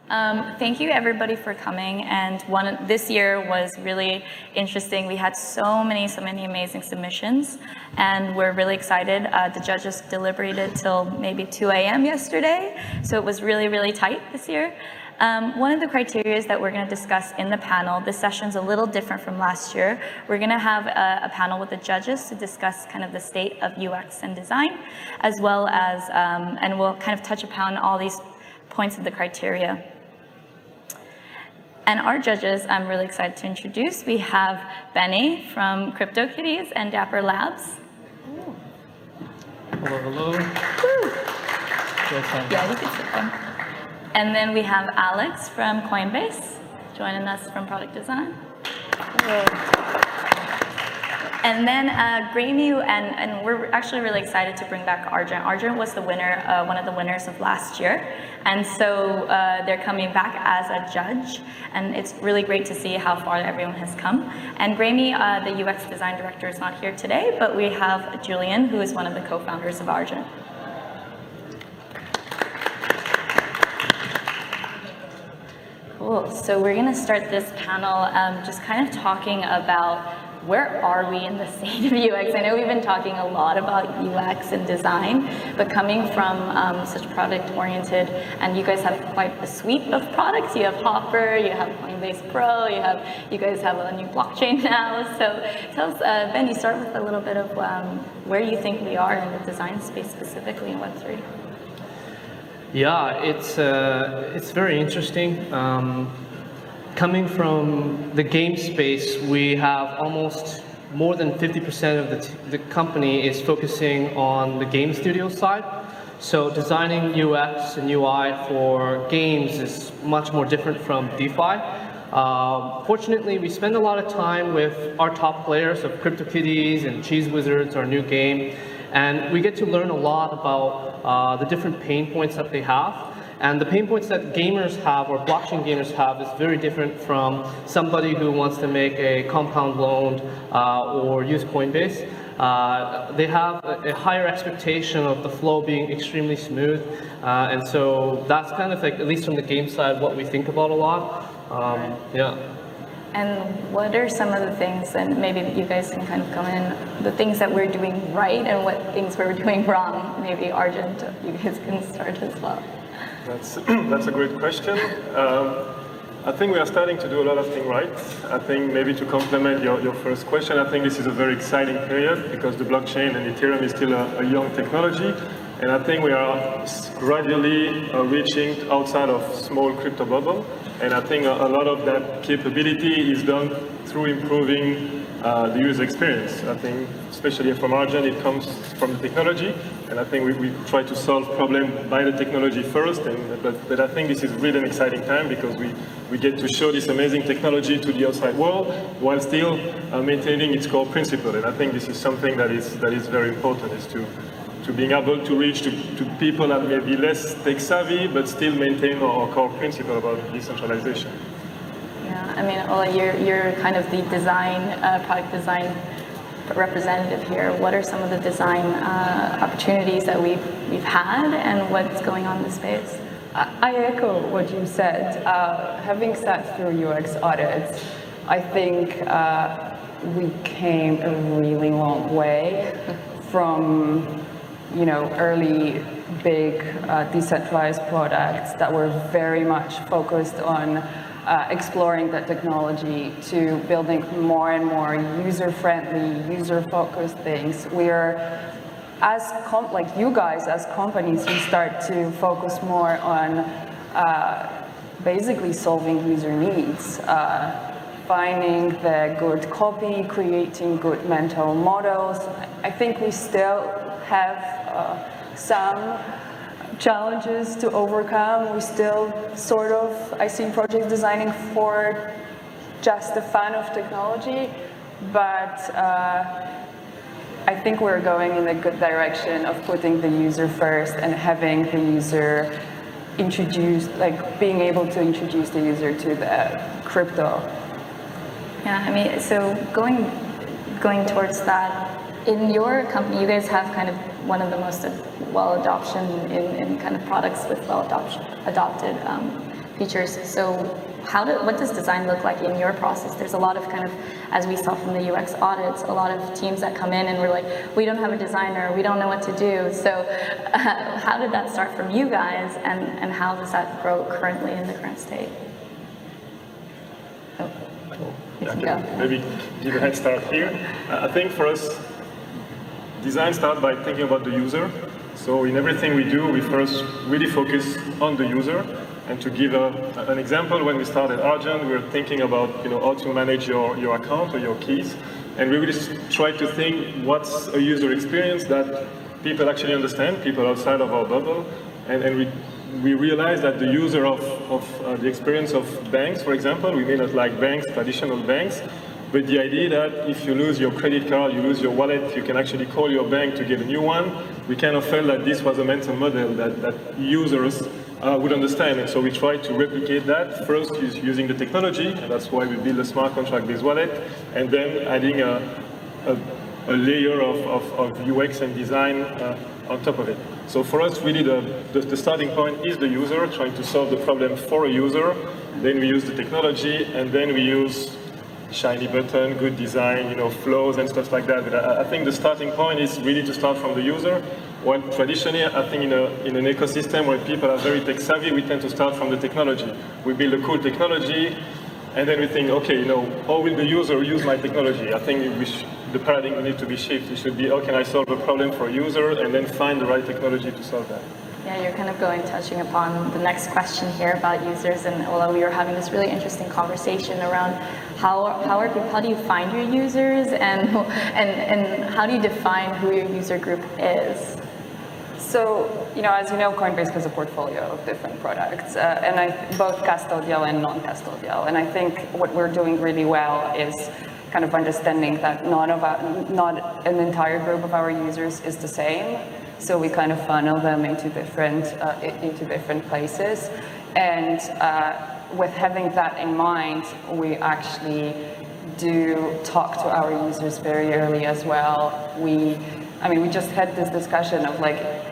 Thank you everybody for coming, and this year was really interesting. We had so many amazing submissions, and we're really excited. The judges deliberated till maybe 2 a.m. yesterday, so it was really tight this year. One of the criteria that we're going to discuss in the panel, this session's a little different from last year. We're going to have a panel with the judges to discuss kind of the state of UX and design, as well as, and we'll kind of touch upon all these points of the criteria. And our judges, I'm really excited to introduce. We have Benny from CryptoKitties and Dapper Labs. Hello. Yeah, you can sit there. And then we have Alex from Coinbase, joining us from product design. And then Graymu, and we're actually really excited to bring back Argent. Argent was the winner, one of the winners of last year. And so they're coming back as a judge. And it's really great to see how far everyone has come. And Graymu, the UX design director, is not here today, but we have Julian, who is one of the co-founders of Argent. Cool, so we're gonna start this panel just kind of talking about where are we in the state of UX? I know we've been talking a lot about UX and design, but coming from such product-oriented, and you guys have quite a suite of products. You have Hopper, you have Coinbase Pro, you guys have a new blockchain now. So tell us, Ben, you start with a little bit of where you think we are in the design space, specifically in Web3. Yeah, it's very interesting. Coming from the game space, we have almost more than 50% of the company is focusing on the game studio side. So designing UX and UI for games is much more different from DeFi. Fortunately, we spend a lot of time with our top players of CryptoKitties and Cheese Wizards, our new game, and we get to learn a lot about the different pain points that they have. And the pain points that gamers have, or blockchain gamers have, is very different from somebody who wants to make a compound loan or use Coinbase. They have a higher expectation of the flow being extremely smooth. And so that's kind of like, at least from the game side, what we think about a lot. Yeah. And what are some of the things, and maybe you guys can kind of come in, the things that we're doing right and what things we're doing wrong? Maybe Argent, you guys can start as well. That's a great question. I think we are starting to do a lot of things right. I think maybe to complement your first question, I think this is a very exciting period because the blockchain and Ethereum is still a young technology. And I think we are gradually reaching outside of small crypto bubble. And I think a lot of that capability is done through improving the user experience. I think, especially from Argent, it comes from the technology. And I think we try to solve problems by the technology first. But I think this is really an exciting time because we get to show this amazing technology to the outside world while still maintaining its core principle. And I think this is something that is very important, is to being able to reach to people that may be less tech savvy, but still maintain our core principle about decentralization. Yeah, I mean, Ola, you're kind of the product design representative here. What are some of the design opportunities that we've had, and what's going on in the space? I echo what you said. Having sat through UX audits, I think we came a really long way from early big decentralized products that were very much focused on exploring that technology to building more and more user-friendly, user-focused things. We're, like you guys as companies, you start to focus more on basically solving user needs, finding the good copy, creating good mental models. I think we still have some challenges to overcome. We still I see projects designing for just the fun of technology, but I think we're going in a good direction of putting the user first and having the user introduced, like being able to introduce the user to the crypto. Yeah, I mean, so going towards that, in your company, you guys have kind of one of the most well adoption in kind of products with well adopted features. So what does design look like in your process? There's a lot of kind of, as we saw from the UX audits, a lot of teams that come in and we're like, we don't have a designer, we don't know what to do. So how did that start from you guys, and how does that grow currently in the current state? Oh, you can go. Maybe give a head start here. I think for us, design starts by thinking about the user. So in everything we do, we first really focus on the user. And to give an example, when we started Argent, we were thinking about how to manage your account or your keys. And we really try to think what's a user experience that people actually understand, people outside of our bubble. And we realized that the user of the experience of banks, for example, we may not like banks, traditional banks, but the idea that if you lose your credit card, you lose your wallet, you can actually call your bank to get a new one. We kind of felt that this was a mental model that users would understand. And so we tried to replicate that, first using the technology, and that's why we built a smart contract-based wallet, and then adding a layer of UX and design on top of it. So for us, really the starting point is the user, trying to solve the problem for a user. Then we use the technology, and then we use shiny button, good design, flows and stuff like that. But I think the starting point is really to start from the user. While traditionally, I think in an ecosystem where people are very tech savvy, we tend to start from the technology. We build a cool technology, and then we think, okay, how will the user use my technology? I think the paradigm needs to be shifted. It should be, how can I solve a problem for a user, and then find the right technology to solve that. Yeah, you're kind of touching upon the next question here about users, and although we were having this really interesting conversation around how do you find your users, and how do you define who your user group is? So, as you know, Coinbase has a portfolio of different products, and both custodial and non-custodial. And I think what we're doing really well is kind of understanding that not an entire group of our users is the same. So we kind of funnel them into different places, and with having that in mind, we actually do talk to our users very early as well. We just had this discussion of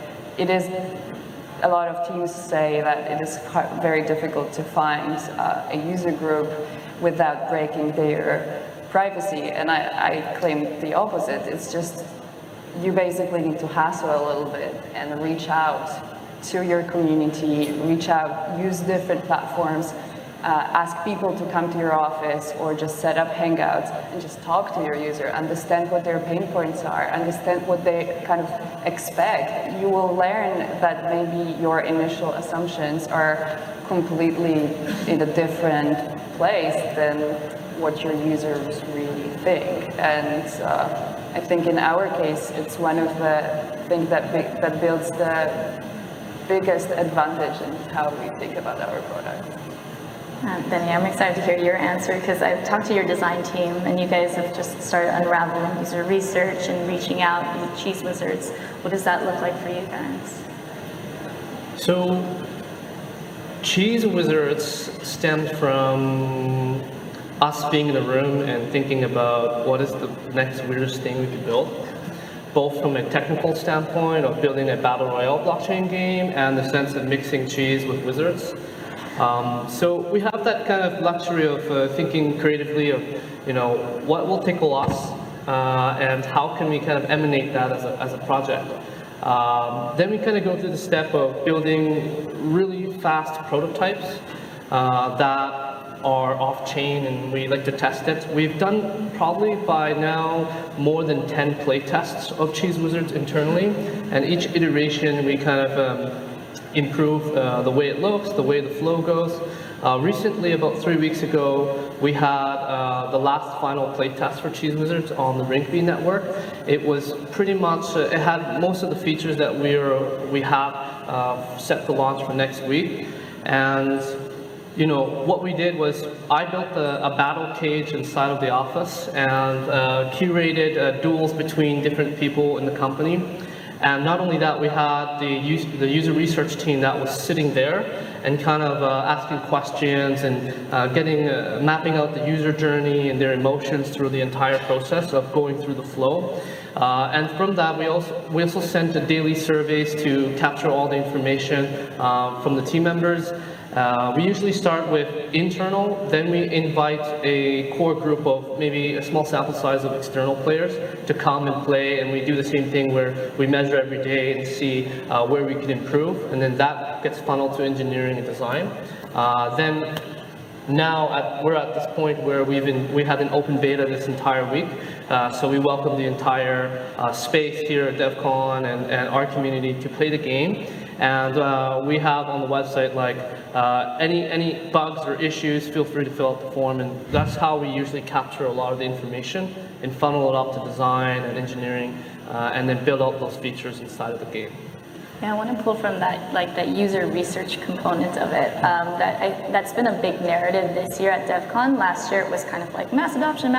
a lot of teams say that it is very difficult to find a user group without breaking their privacy, and I claim the opposite. It's just you basically need to hassle a little bit and reach out to your community, use different platforms, ask people to come to your office or just set up Hangouts and just talk to your user, understand what their pain points are, understand what they kind of expect. You will learn that maybe your initial assumptions are completely in a different place than what your users really think. And I think in our case, it's one of the things that builds the biggest advantage in how we think about our product. Benny, I'm excited to hear your answer, because I've talked to your design team, and you guys have just started unraveling user research and reaching out to Cheese Wizards. What does that look like for you guys? So, Cheese Wizards stemmed from us being in a room and thinking about what is the next weirdest thing we could build, both from a technical standpoint of building a battle royale blockchain game and the sense of mixing cheese with wizards. So we have that kind of luxury of thinking creatively of, what will tickle us and how can we kind of emanate that as a project. Then we kind of go through the step of building really fast prototypes that are off-chain, and we like to test it. We've done probably by now more than 10 play tests of Cheese Wizards internally, and each iteration we kind of improve the way it looks, the way the flow goes. Recently, about 3 weeks ago, we had the last final play test for Cheese Wizards on the Rinkeby network. It was pretty much, it had most of the features that we have set to launch for next week. And what we did was I built a battle cage inside of the office and curated duels between different people in the company. And not only that, we had the user research team that was sitting there and kind of asking questions and mapping out the user journey and their emotions through the entire process of going through the flow. And from that, we also sent daily surveys to capture all the information from the team members. We usually start with internal, then we invite a core group of maybe a small sample size of external players to come and play, and we do the same thing where we measure every day and see where we can improve, and then that gets funneled to engineering and design. Then now we're at this point where we had an open beta this entire week, so we welcome the entire space here at DEF CON and our community to play the game. And we have on the website like any bugs or issues, feel free to fill out the form, and that's how we usually capture a lot of the information and funnel it up to design and engineering, and then build out those features inside of the game. Yeah, I want to pull from that, like that user research component of it. That's been a big narrative this year at DEF CON. Last year it was kind of like mass adoption,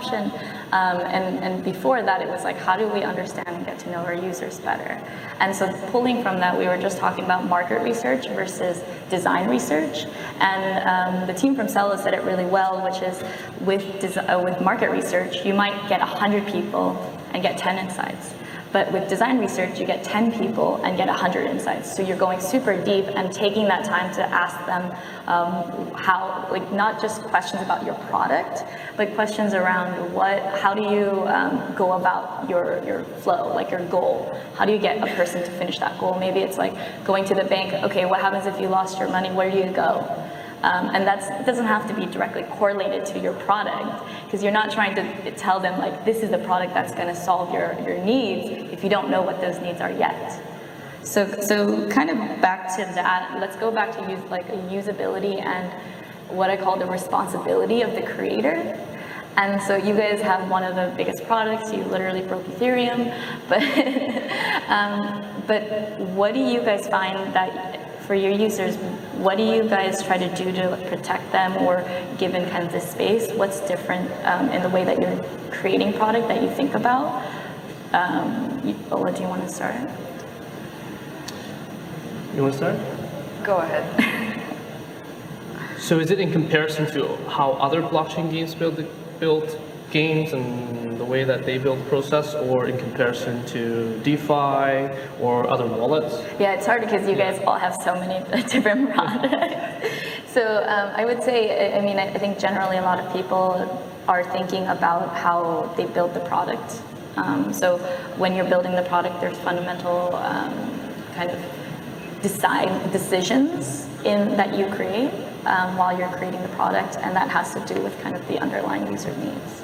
and before that it was like, how do we understand and get to know our users better? And so pulling from that, we were just talking about market research versus design research. And the team from Cello said it really well, which is with market research, you might get 100 people and get 10 insights. But with design research, you get 10 people and get 100 insights. So you're going super deep and taking that time to ask them how, like not just questions about your product, but questions around how do you go about your flow, like your goal? How do you get a person to finish that goal? Maybe it's like going to the bank, okay, what happens if you lost your money? Where do you go? And it doesn't have to be directly correlated to your product, because you're not trying to tell them like this is the product that's going to solve your needs if you don't know what those needs are yet. So kind of back to that, let's go back to usability and what I call the responsibility of the creator. And so you guys have one of the biggest products. You literally broke Ethereum, but what do you guys find that for your users, what do you guys try to do to protect them, or given kind of this space, what's different in the way that you're creating product that you think about? Ola, do you want to start? You want to start? Go ahead. So is it in comparison to how other blockchain games build games and the way that they build the process, or in comparison to DeFi or other wallets? Yeah, it's hard because you guys all have so many different products. So I would say, I think generally a lot of people are thinking about how they build the product. So when you're building the product, there's fundamental kind of decisions that you create while you're creating the product, and that has to do with kind of the underlying user needs.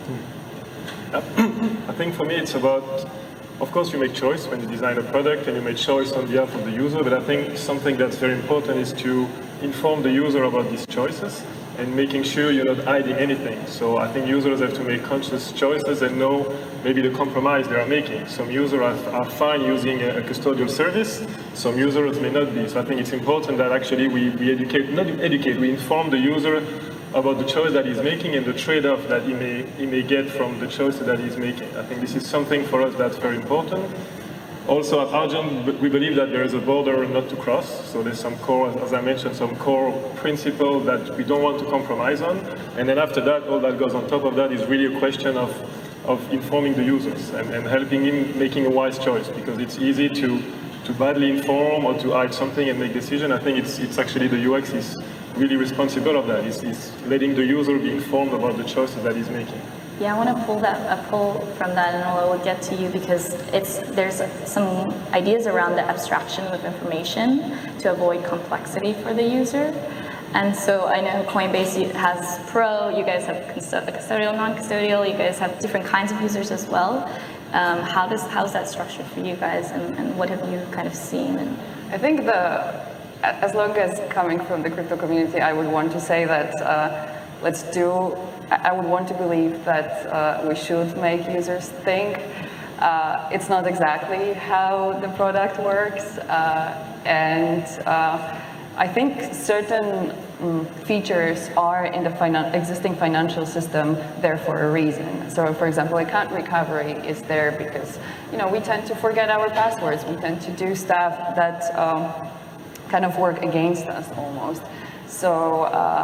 I think for me it's about, of course you make choice when you design a product and you make choice on behalf of the user, but I think something that's very important is to inform the user about these choices and making sure you're not hiding anything. So I think users have to make conscious choices and know maybe the compromise they are making. Some users are fine using a custodial service, some users may not be. So I think it's important that actually we inform the user about the choice that he's making and the trade-off that he may get from the choices that he's making. I think this is something for us that's very important. Also at Argent, we believe that there is a border not to cross. So there's some core, as I mentioned, some core principle that we don't want to compromise on. And then after that, all that goes on top of that is really a question of informing the users and helping him making a wise choice, because it's easy to badly inform or to hide something and make decision. I think it's actually the UX is really responsible of that. It's letting the user be informed about the choices that he's making. Yeah, I want to pull from that, and I will get to you, because there's some ideas around the abstraction of information to avoid complexity for the user. And so I know Coinbase has Pro, you guys have custodial, non-custodial, you guys have different kinds of users as well. How's that structured for you guys, and what have you kind of seen? I think as long as coming from the crypto community, I would want to say that I would want to believe that we should make users think. It's not exactly how the product works, and I think certain features are in the existing financial system there for a reason. So, for example, account recovery is there because we tend to forget our passwords. We tend to do stuff that kind of work against us almost. So.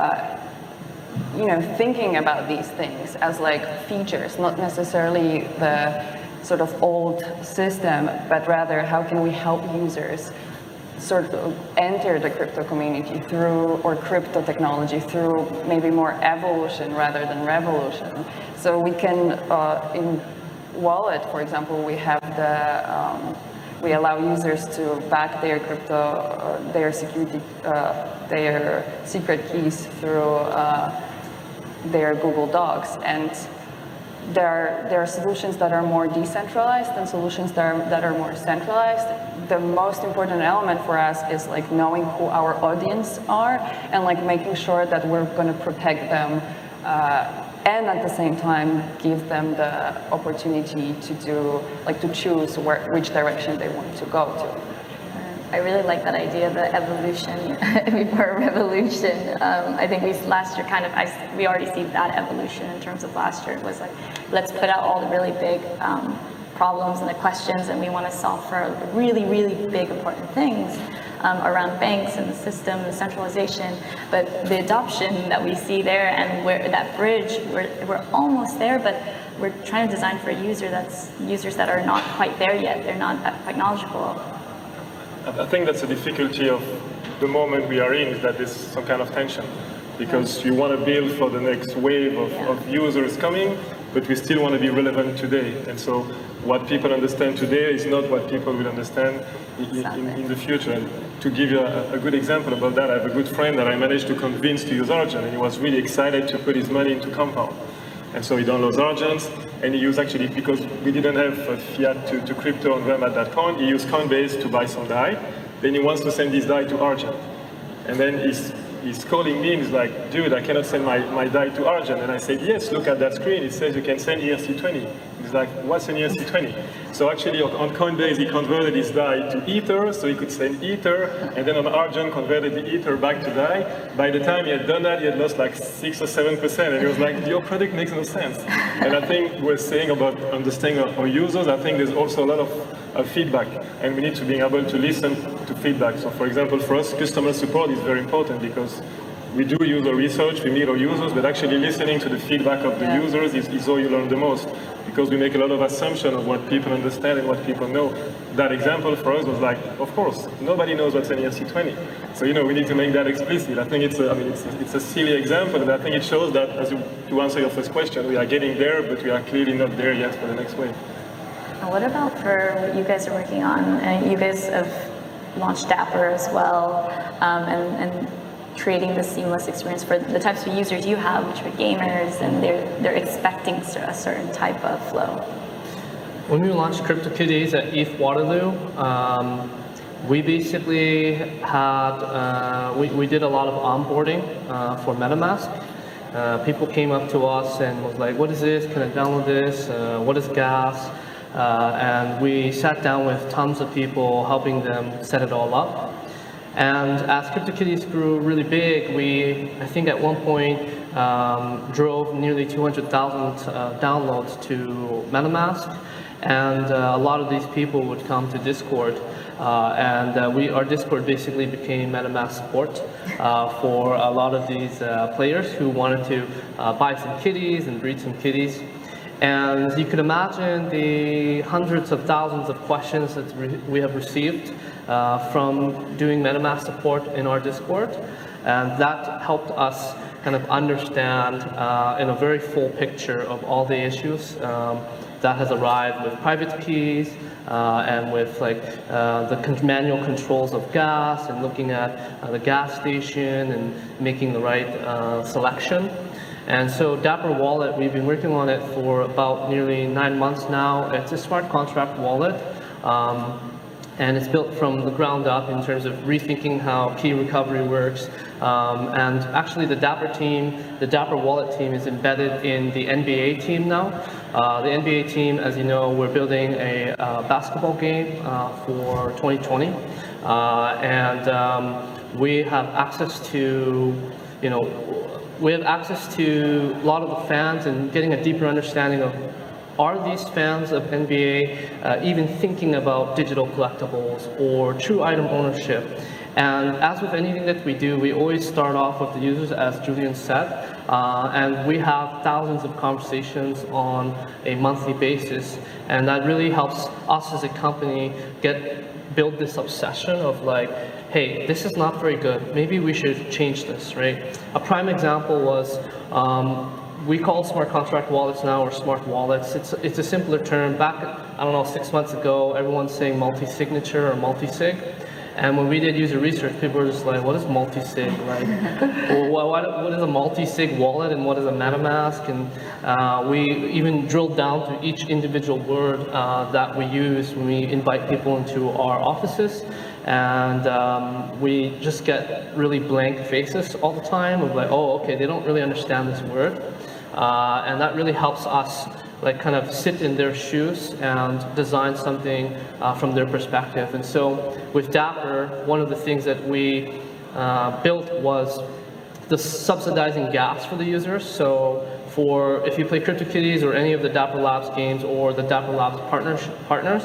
Thinking about these things as like features, not necessarily the sort of old system, but rather how can we help users sort of enter the crypto community through, or crypto technology through maybe more evolution rather than revolution. So we can, in Wallet, for example, we have we allow users to back their crypto, their secret keys through their Google Docs, and there are solutions that are more decentralized and solutions that are more centralized. The most important element for us is like knowing who our audience are and like making sure that we're going to protect them and at the same time give them the opportunity to do, like, to choose which direction they want to go to. I really like that idea, the evolution before revolution. I think last year we already see that evolution in terms of last year. It was like, let's put out all the really big problems and the questions, and we want to solve for really, really big important things around banks and the system, the centralization. But the adoption that we see there and where that bridge, we're almost there, but we're trying to design for users that are not quite there yet. They're not quite knowledgeable. I think that's the difficulty of the moment we are in, is that there's some kind of tension, because you want to build for the next wave of users coming, but we still want to be relevant today. And so what people understand today is not what people will understand in the future. And to give you a good example about that, I have a good friend that I managed to convince to use Argent, and he was really excited to put his money into Compound. And so he downloads Argent, and he used, actually, because we didn't have fiat to crypto on them at that point, he used Coinbase to buy some DAI. Then he wants to send this DAI to Argent. And then he's calling me, and he's like, dude, I cannot send my DAI to Argent. And I said, yes, look at that screen. It says you can send ERC20. He's like, what's an ERC20? So actually on Coinbase, he converted his DAI to Ether, so he could send Ether, and then on Argent, converted the Ether back to DAI. By the time he had done that, he had lost like 6 or 7%, and he was like, your product makes no sense. And I think we're saying about understanding our users, I think there's also a lot of feedback, and we need to be able to listen to feedback. So for example, for us, customer support is very important, because we do user research, we meet our users, but actually listening to the feedback of the users is how you learn the most, because we make a lot of assumptions of what people understand and what people know. That example for us was like, of course, nobody knows what's an ERC20. So, we need to make that explicit. I think it's a silly example, but I think it shows that, to answer your first question, we are getting there, but we are clearly not there yet for the next wave. And what about for what you guys are working on? And you guys have launched Dapper as well, and creating the seamless experience for the types of users you have, which are gamers, and they're expecting a certain type of flow. When we launched CryptoKitties at ETH Waterloo, we basically had, we did a lot of onboarding for MetaMask. People came up to us and was like, what is this? Can I download this? What is gas? And we sat down with tons of people, helping them set it all up. And as CryptoKitties grew really big, we, I think at one point, drove nearly 200,000 downloads to MetaMask. And a lot of these people would come to Discord. Our Discord basically became MetaMask support for a lot of these players who wanted to buy some kitties and breed some kitties. And you could imagine the hundreds of thousands of questions that we have received from doing MetaMask support in our Discord. And that helped us kind of understand in a very full picture of all the issues that has arrived with private keys and with the manual controls of gas, and looking at the gas station and making the right selection. And so Dapper Wallet, we've been working on it for about nearly 9 months now. It's a smart contract wallet, and it's built from the ground up in terms of rethinking how key recovery works. And actually the Dapper Wallet team is embedded in the NBA team now. The NBA team, as you know, we're building a basketball game for 2020. We have access to, we have access to a lot of the fans and getting a deeper understanding of, are these fans of NBA even thinking about digital collectibles or true item ownership? And as with anything that we do, we always start off with the users, as Julian said, and we have thousands of conversations on a monthly basis, and that really helps us as a company get built this obsession of like, hey, this is not very good. Maybe we should change this, right? A prime example was we call smart contract wallets now, or smart wallets. It's a simpler term. Back, I don't know, 6 months ago, everyone's saying multi-signature or multi-sig. And when we did user research, people were just like, what is multi-sig? Like, well, what is a multi-sig wallet and what is a MetaMask? And we even drilled down to each individual word that we use when we invite people into our offices. And we just get really blank faces all the time of like, oh, okay, they don't really understand this word. And that really helps us like kind of sit in their shoes and design something from their perspective. And so with Dapper, one of the things that we built was the subsidizing gas for the users. So if you play CryptoKitties or any of the Dapper Labs games or the Dapper Labs partners,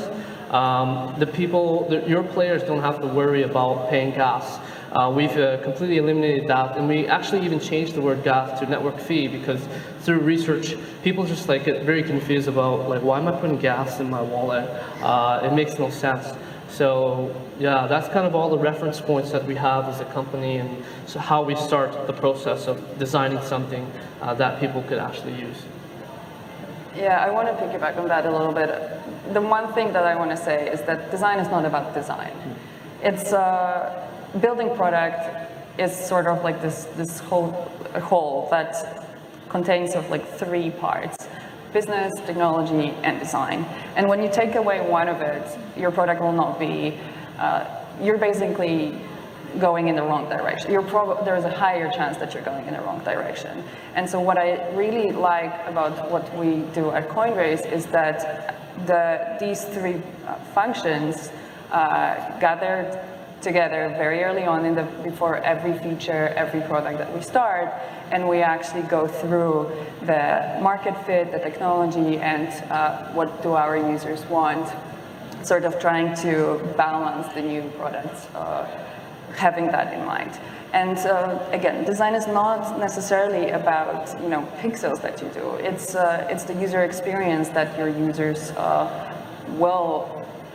your players don't have to worry about paying gas. We've completely eliminated that, and we actually even changed the word gas to network fee, because through research, people just like get very confused about like, why am I putting gas in my wallet? It makes no sense. So yeah, that's kind of all the reference points that we have as a company, and so how we start the process of designing something that people could actually use. Yeah, I want to piggyback on that a little bit. The one thing that I want to say is that design is not about design. It's building product is sort of like this whole that contains of like 3 parts: business, technology, and design. And when you take away one of it, your product will not be. You're basically going in the wrong direction. There's a higher chance that you're going in the wrong direction. And so what I really like about what we do at Coinbase is that these 3 functions gathered together very early on before every feature, every product that we start, and we actually go through the market fit, the technology, and what do our users want, sort of trying to balance the new products, having that in mind. And again, design is not necessarily about pixels that you do. It's the user experience that your users will.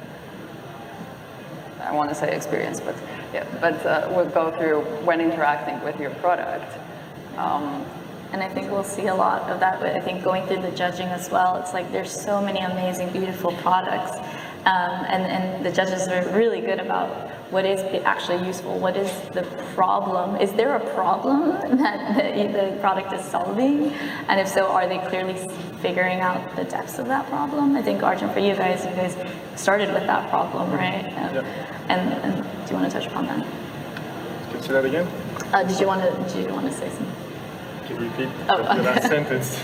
I want to say experience, but yeah, we'll go through when interacting with your product. And I think we'll see a lot of that, but I think going through the judging as well, it's like there's so many amazing, beautiful products, and the judges are really good about what is actually useful, what is the problem, is there a problem that the product is solving, and if so, are they clearly figuring out the depths of that problem? I think, Arjun, for you guys started with that problem, right? And do you want to touch upon that? Can you say that again? Did you want to say something? Can you repeat the last sentence?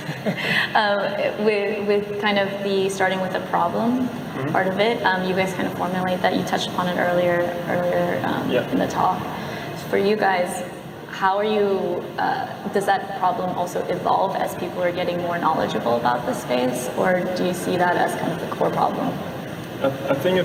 With kind of the starting with a problem part of it, you guys kind of formulate that. You touched upon it earlier in the talk. For you guys, how are you? Does that problem also evolve as people are getting more knowledgeable about the space, or do you see that as kind of the core problem? I think,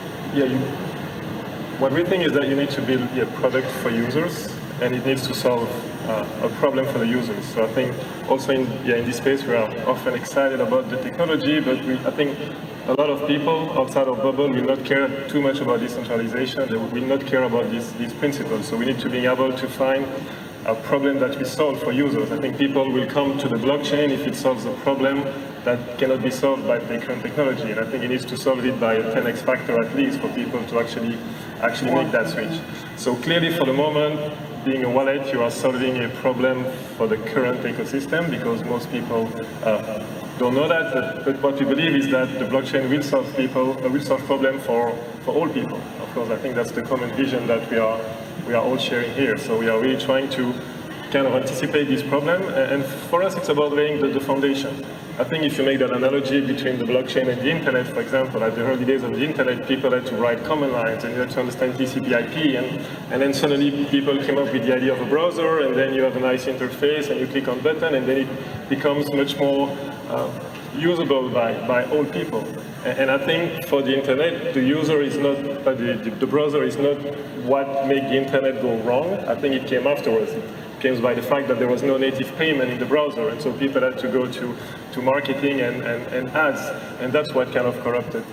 what we think is that you need to build a product for users, and it needs to solve a problem for the users. So I think also in this space we are often excited about the technology, but I think a lot of people outside of Bubble will not care too much about decentralization. They will not care about these principles. So we need to be able to find a problem that we solve for users. I think people will come to the blockchain if it solves a problem that cannot be solved by the current technology. And I think it needs to solve it by a 10x factor at least for people to actually make that switch. So clearly for the moment, being a wallet, you are solving a problem for the current ecosystem, because most people don't know that. But what we believe is that the blockchain will solve problems for all people. Of course, I think that's the common vision that we are all sharing here. So we are really trying to kind of anticipate this problem, and for us it's about laying the foundation. I think if you make that analogy between the blockchain and the internet, for example, at the early days of the internet, people had to write command lines and you had to understand TCP/IP, and then suddenly people came up with the idea of a browser, and then you have a nice interface and you click on button, and then it becomes much more usable by all people. And I think for the internet, the user is not, the browser is not what made the internet go wrong. I think it came afterwards. It came by the fact that there was no native payment in the browser, and so people had to go to marketing and ads, and that's what kind of corrupted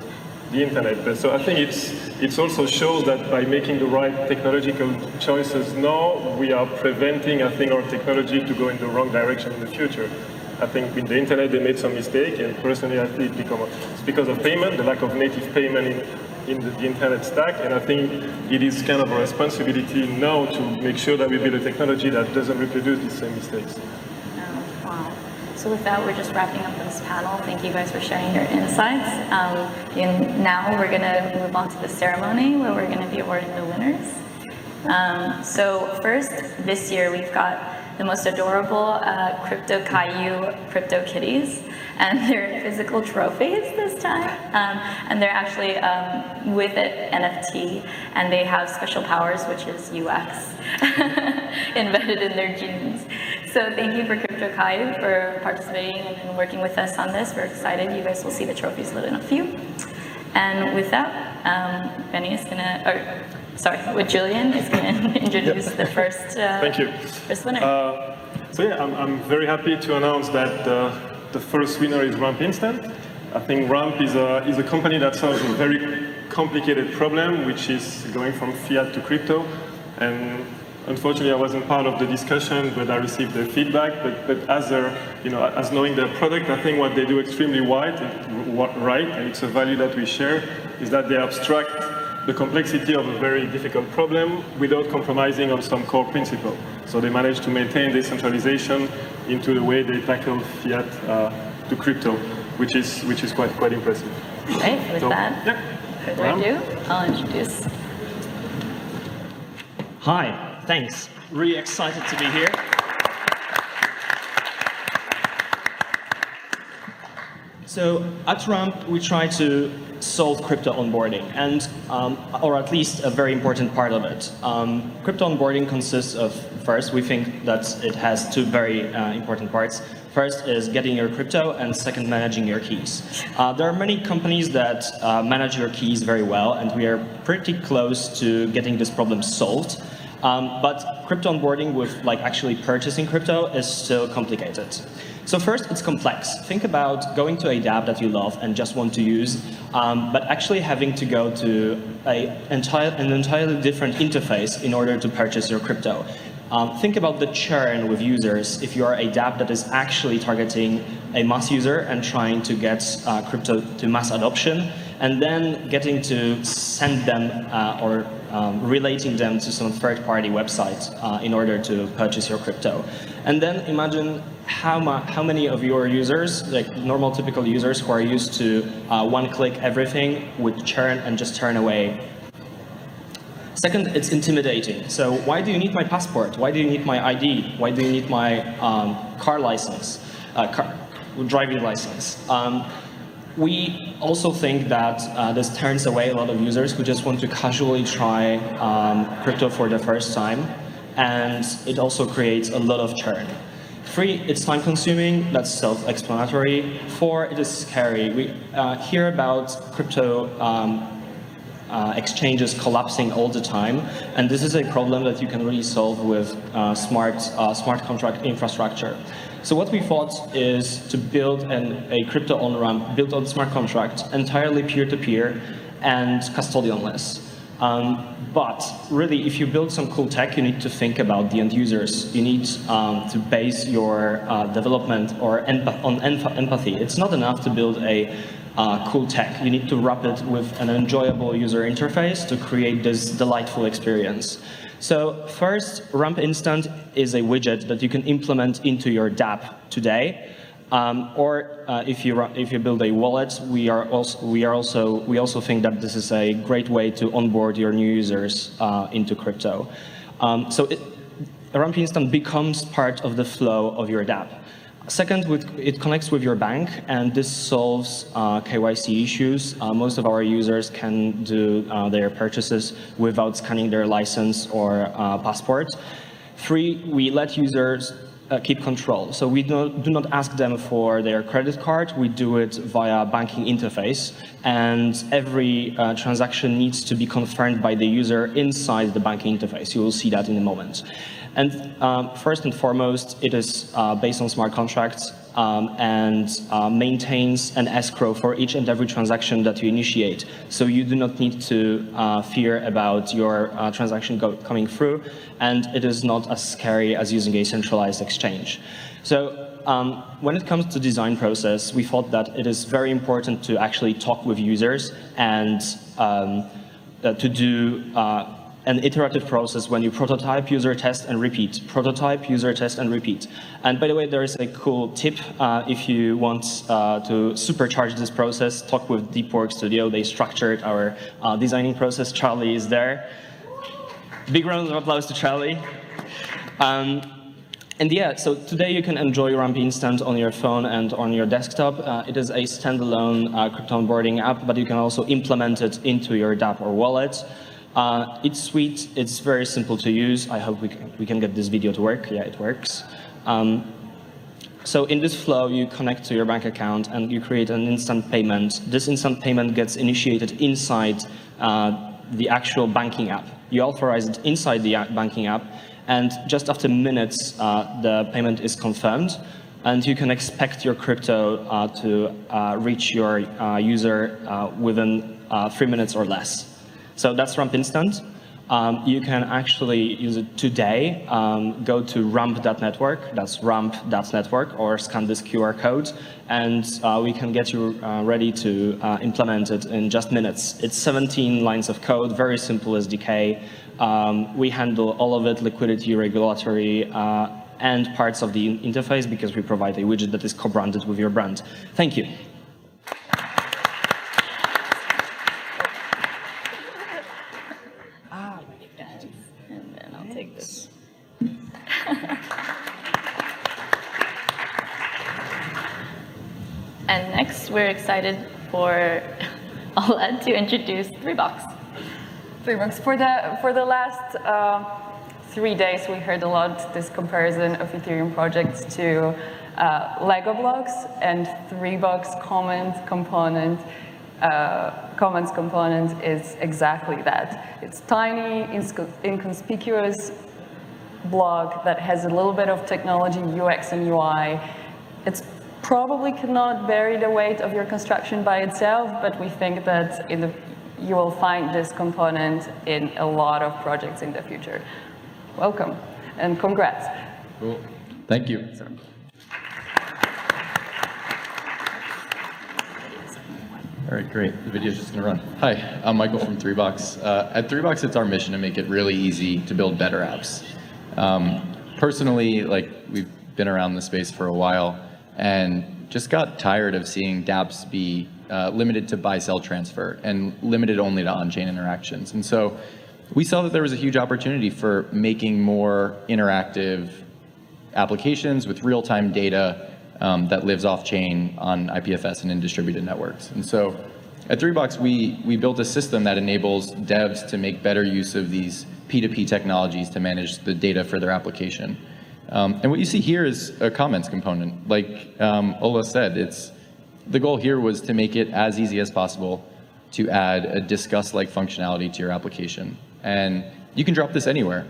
the internet. But so I think it also shows that by making the right technological choices now, we are preventing, I think, our technology to go in the wrong direction in the future. I think with the internet they made some mistake, and personally I think it's because of payment, the lack of native payment in the internet stack, and I think it is kind of a responsibility now to make sure that we build a technology that doesn't reproduce these same mistakes. Oh, wow. So with that, we're just wrapping up this panel. Thank you guys for sharing your insights. And now we're going to move on to the ceremony where we're going to be awarding the winners. So first, this year we've got the most adorable Crypto Caillou Crypto Kitties, and they're physical trophies this time, and they're actually with an NFT, and they have special powers, which is UX, embedded in their genes. So thank you for Crypto Caillou for participating and working with us on this. We're excited. You guys will see the trophies in a few. And with that, Benny is gonna, with Julian is gonna introduce the first. Thank you. First winner. So yeah, I'm very happy to announce that the first winner is Ramp Instant. I think Ramp is a company that solves a very complicated problem, which is going from fiat to crypto. And unfortunately, I wasn't part of the discussion, but I received the feedback. But as knowing their product, I think what they do extremely right, and it's a value that we share, is that they abstract the complexity of a very difficult problem without compromising on some core principle. So they managed to maintain decentralization into the way they tackle fiat to crypto, which is quite impressive. Right, with that, further ado, I'll introduce. Hi, thanks. Really excited to be here. So at Ramp, we try to solve crypto onboarding, and or at least a very important part of it. Crypto onboarding consists of, first, we think that it has two very important parts. First is getting your crypto, and second, managing your keys. There are many companies that manage your keys very well, and we are pretty close to getting this problem solved. But crypto onboarding with actually purchasing crypto is still complicated. So first, it's complex. Think about going to a dApp that you love and just want to use, but actually having to go to an entirely different interface in order to purchase your crypto. Think about the churn with users if you are a dApp that is actually targeting a mass user and trying to get crypto to mass adoption, and then getting to send them or relating them to some third-party website in order to purchase your crypto. And then imagine how many of your users, normal typical users who are used to one-click everything, would churn and just turn away. Second, it's intimidating. So why do you need my passport? Why do you need my ID? Why do you need my car license, driving license? We also think that this turns away a lot of users who just want to casually try crypto for the first time, and it also creates a lot of churn. 3, it's time-consuming. That's self-explanatory. 4, it is scary. We hear about crypto exchanges collapsing all the time, and this is a problem that you can really solve with smart contract infrastructure. So what we thought is to build a crypto on-ramp built on smart contract, entirely peer-to-peer and custodianless. But really, if you build some cool tech, you need to think about the end users. You need to base your development on empathy. It's not enough to build a cool tech. You need to wrap it with an enjoyable user interface to create this delightful experience. So first, Ramp Instant is a widget that you can implement into your dApp today. Or if you build a wallet, we also think that this is a great way to onboard your new users into crypto. So Ramp Instant becomes part of the flow of your dApp. Second, it connects with your bank, and this solves KYC issues. Most of our users can do their purchases without scanning their license or passport. 3, we let users keep control. So we do not ask them for their credit card. We do it via banking interface, and every transaction needs to be confirmed by the user inside the banking interface. You will see that in a moment. And first and foremost, it is based on smart contracts. and maintains an escrow for each and every transaction that you initiate. So you do not need to fear about your transaction coming through, and it is not as scary as using a centralized exchange. So when it comes to design process, we thought that it is very important to actually talk with users and to do an iterative process when you prototype, user test, and repeat. Prototype, user test, and repeat. And by the way, there is a cool tip. If you want to supercharge this process, talk with DeepWorks Studio. They structured our designing process. Charlie is there. Big round of applause to Charlie. And yeah, so today you can enjoy RAMP Instant on your phone and on your desktop. It is a standalone crypto onboarding app, but you can also implement it into your dApp or wallet. It's sweet. It's very simple to use. I hope we can get this video to work. Yeah, it works. So in this flow, you connect to your bank account and you create an instant payment. This instant payment gets initiated inside the actual banking app. You authorize it inside the banking app, and just after minutes, the payment is confirmed, and you can expect your crypto to reach your user within 3 minutes or less. So that's RAMP Instant. You can actually use it today. Go to ramp.network, that's ramp.network, or scan this QR code, and we can get you ready to implement it in just minutes. It's 17 lines of code, very simple SDK. We handle all of it, liquidity, regulatory, and parts of the interface, because we provide a widget that is co-branded with your brand. Thank you. And then I'll take this. And next, we're excited for Oleg to introduce 3box. 3box. For the last 3 days, we heard a lot this comparison of Ethereum projects to Lego blocks, and 3box comments component is exactly that. It's tiny, inconspicuous block that has a little bit of technology, UX and UI. It's probably cannot bear the weight of your construction by itself, but we think that you will find this component in a lot of projects in the future. Welcome and congrats. Cool. Thank you. All right, great. The video's just going to run. Hi, I'm Michael from 3box. At 3box, it's our mission to make it really easy to build better apps. Personally, we've been around the space for a while and just got tired of seeing dApps be limited to buy-sell transfer and limited only to on-chain interactions. And so we saw that there was a huge opportunity for making more interactive applications with real-time data that lives off-chain on IPFS and in distributed networks. And so at 3box, we built a system that enables devs to make better use of these P2P technologies to manage the data for their application. And what you see here is a comments component. Like Ola said, the goal here was to make it as easy as possible to add a discuss-like functionality to your application. And you can drop this anywhere,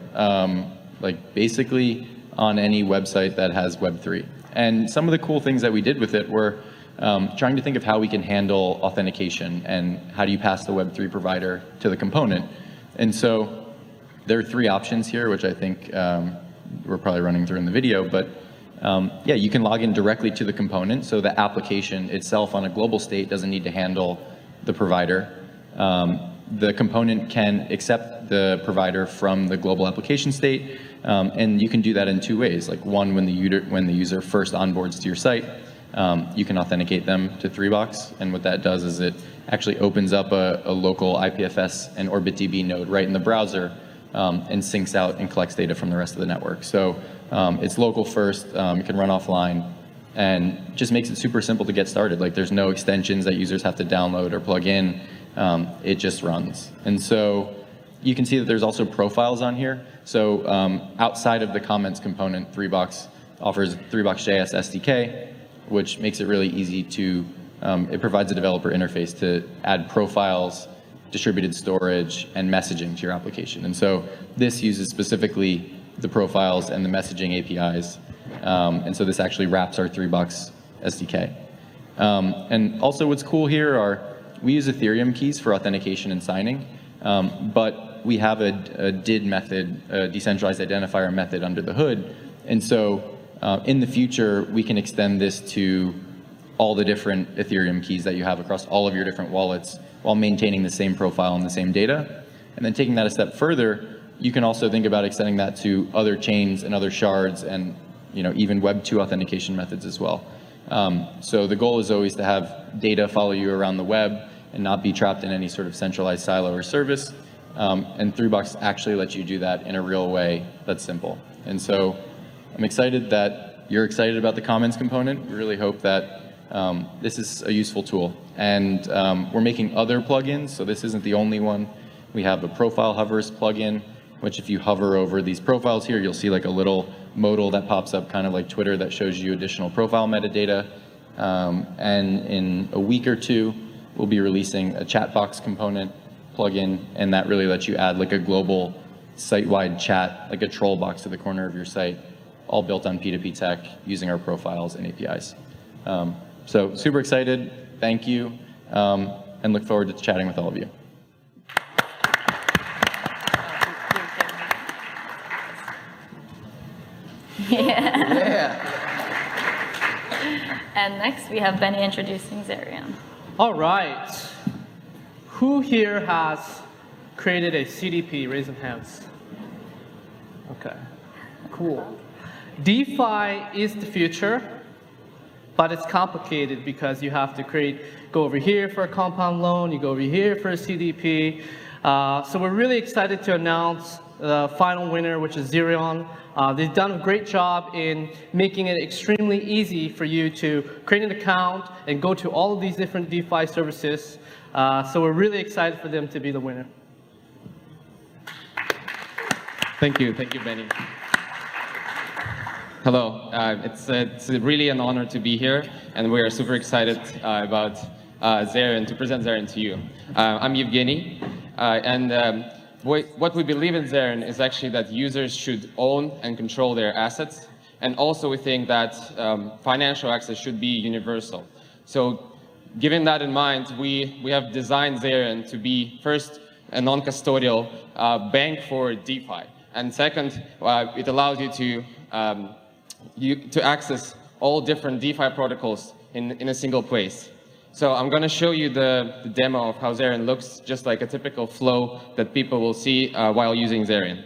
basically on any website that has Web3. And some of the cool things that we did with it were trying to think of how we can handle authentication and how do you pass the Web3 provider to the component. And so there are 3 options here, which I think we're probably running through in the video, but yeah, you can log in directly to the component, so the application itself on a global state doesn't need to handle the provider. The component can accept the provider from the global application state, and you can do that in 2 ways. Like one, when the user first onboards to your site, you can authenticate them to 3box, and what that does is it actually opens up a local IPFS and OrbitDB node right in the browser, and syncs out and collects data from the rest of the network. So it's local first, it can run offline, and just makes it super simple to get started. Like there's no extensions that users have to download or plug in. It just runs. And so you can see that there's also profiles on here. So outside of the comments component, 3box offers 3box.js SDK, which makes it really easy to, it provides a developer interface to add profiles, distributed storage, and messaging to your application. And so this uses specifically the profiles and the messaging APIs And so this actually wraps our 3-box SDK. And also what's cool here are we use Ethereum keys for authentication and signing, but we have a DID method, a decentralized identifier method under the hood. And so in the future, we can extend this to all the different Ethereum keys that you have across all of your different wallets while maintaining the same profile and the same data. And then taking that a step further, you can also think about extending that to other chains and other shards and even Web 2 authentication methods as well. So the goal is always to have data follow you around the web and not be trapped in any sort of centralized silo or service. And 3box actually lets you do that in a real way that's simple. And so I'm excited that you're excited about the Commons component. We really hope that this is a useful tool. And we're making other plugins, so this isn't the only one. We have a profile hovers plugin, which if you hover over these profiles here, you'll see like a little modal that pops up kind of like Twitter that shows you additional profile metadata. And in a week or two, we'll be releasing a chat box component plugin, and that really lets you add like a global site-wide chat, like a troll box to the corner of your site, all built on P2P tech using our profiles and APIs. So super excited, thank you, and look forward to chatting with all of you. Yeah. And next we have Benny introducing Zerion. All right. Who here has created a CDP? Raise your hands. Okay, cool. DeFi is the future, but it's complicated because you have to go over here for a compound loan, you go over here for a CDP. So we're really excited to announce the final winner, which is Zerion. They've done a great job in making it extremely easy for you to create an account and go to all of these different DeFi services. So we're really excited for them to be the winner. Thank you, Benny. Hello, it's really an honor to be here, and we are super excited about Zerion, to present Zerion to you. I'm Evgeny, and what we believe in Zerion is actually that users should own and control their assets, and also we think that financial access should be universal. So given that in mind, we have designed Zerion to be first a non-custodial bank for DeFi, and second, it allows you to access all different DeFi protocols in a single place. So I'm going to show you the demo of how Zerion looks, just like a typical flow that people will see while using Zerion.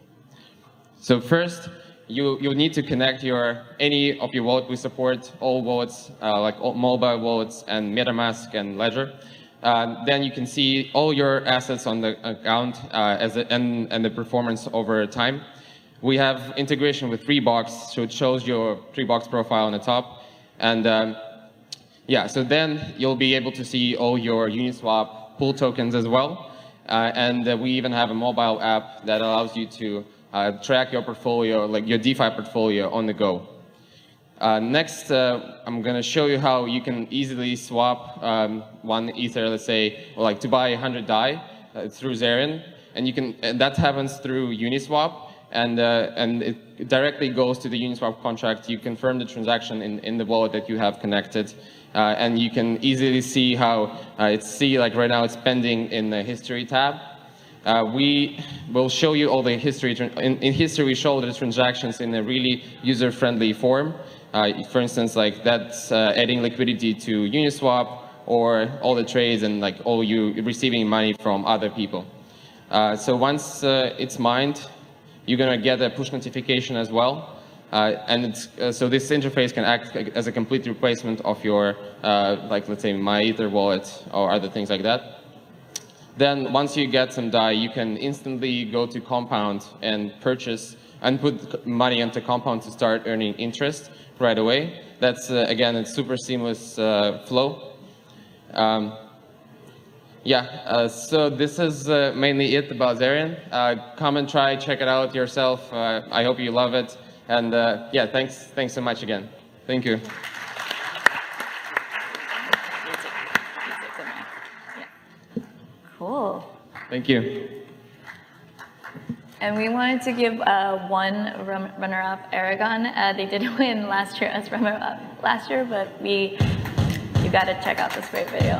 So first, you need to connect any of your wallet. We support all wallets, like all mobile wallets and MetaMask and Ledger. Then you can see all your assets on the account and the performance over time. We have integration with 3box, so it shows your 3box profile on the top. And yeah, so then you'll be able to see all your Uniswap pool tokens as well. And we even have a mobile app that allows you to track your portfolio, like your DeFi portfolio on the go. Next, I'm going to show you how you can easily swap 1 Ether, let's say, or like to buy 100 DAI through Zerion. And that happens through Uniswap. And it directly goes to the Uniswap contract. You confirm the transaction in the wallet that you have connected. And you can easily see how like right now it's pending in the history tab. We will show you all the history. In history, we show the transactions in a really user-friendly form. For instance, like that's adding liquidity to Uniswap, or all the trades and like all you receiving money from other people. So once it's mined, you're going to get a push notification as well. So this interface can act as a complete replacement of your, like let's say, MyEther wallet or other things like that. Then once you get some DAI, you can instantly go to Compound and purchase and put money into Compound to start earning interest right away. That's, again, a super seamless flow. So this is mainly it about Zerion. Come and try, check it out yourself. I hope you love it. And yeah, thanks so much again. Thank you. Cool. Thank you. And we wanted to give one runner-up, Aragon. They didn't win last year as runner-up last year, but you got to check out this great video.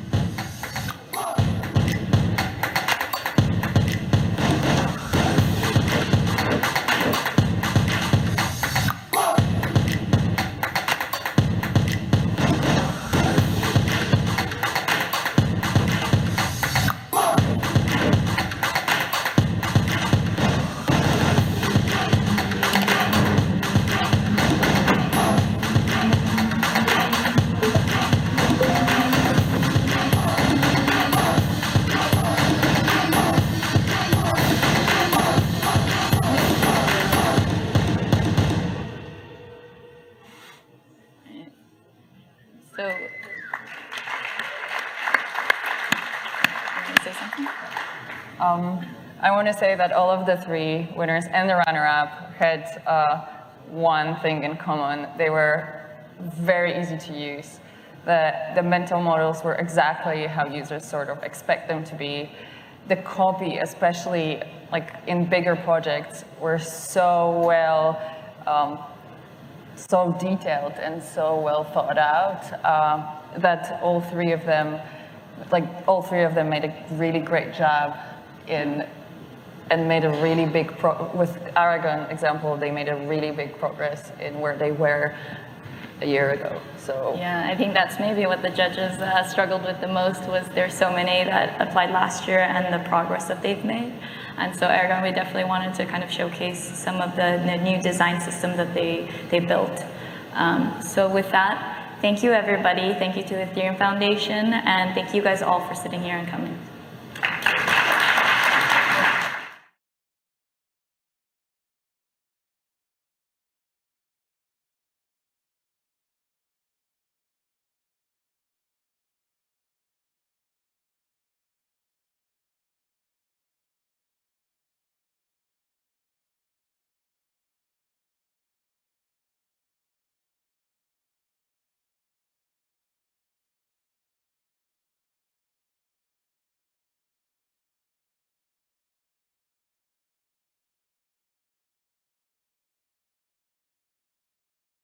So, you want to say something? I want to say that all of the three winners and the runner-up had one thing in common. They were very easy to use. The mental models were exactly how users sort of expect them to be. The copy, especially like in bigger projects, were so well, so detailed and so well thought out that all three of them made a really great job and made a really big with Aragon example, they made a really big progress in where they were a year ago. So yeah, I think that's maybe what the judges struggled with the most was there's so many that applied last year and the progress that they've made. And so Aragon, we definitely wanted to kind of showcase some of the new design system that they built. So with that, thank you everybody. Thank you to the Ethereum Foundation, and thank you guys all for sitting here and coming.